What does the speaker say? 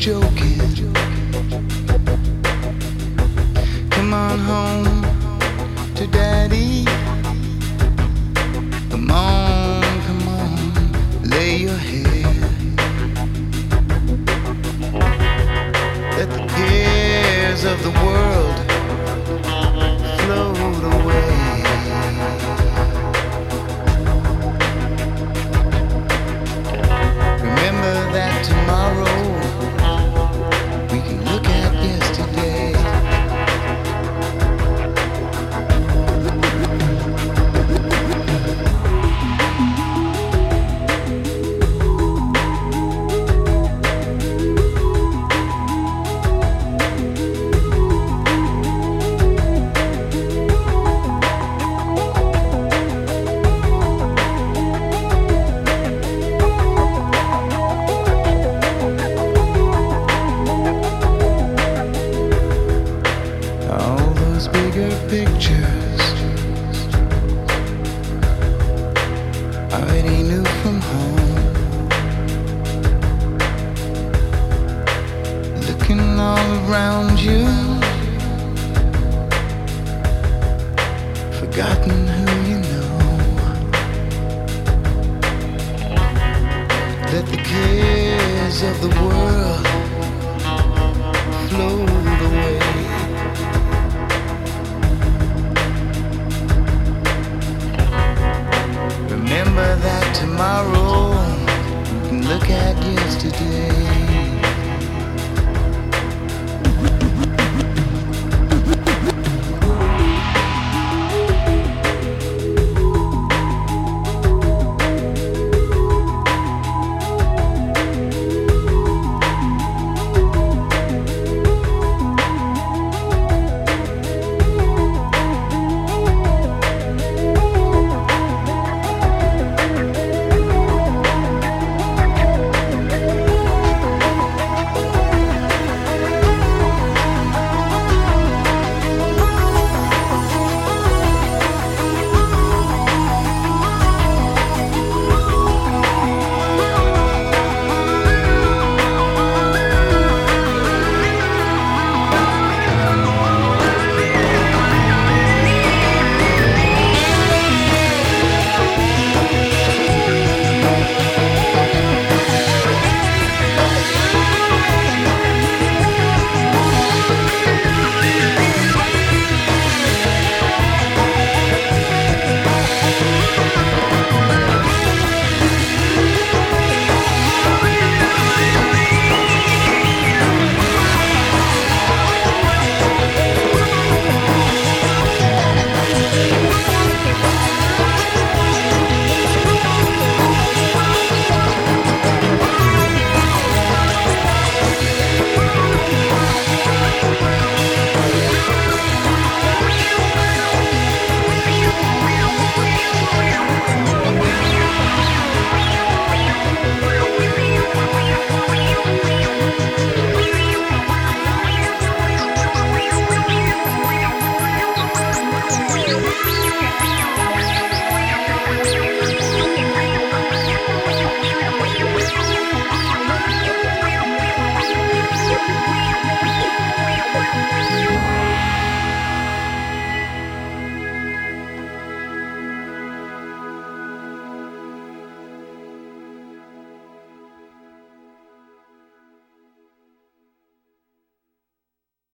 joking. Come on home to daddy. Come on, lay your head. Let the cares of the world float away. Remember that tomorrow we can look at yesterday. All those bigger pictures already knew from home. Looking all around you, forgotten who you know. Let the cares of the world float away. Remember that tomorrow we can look at yesterday.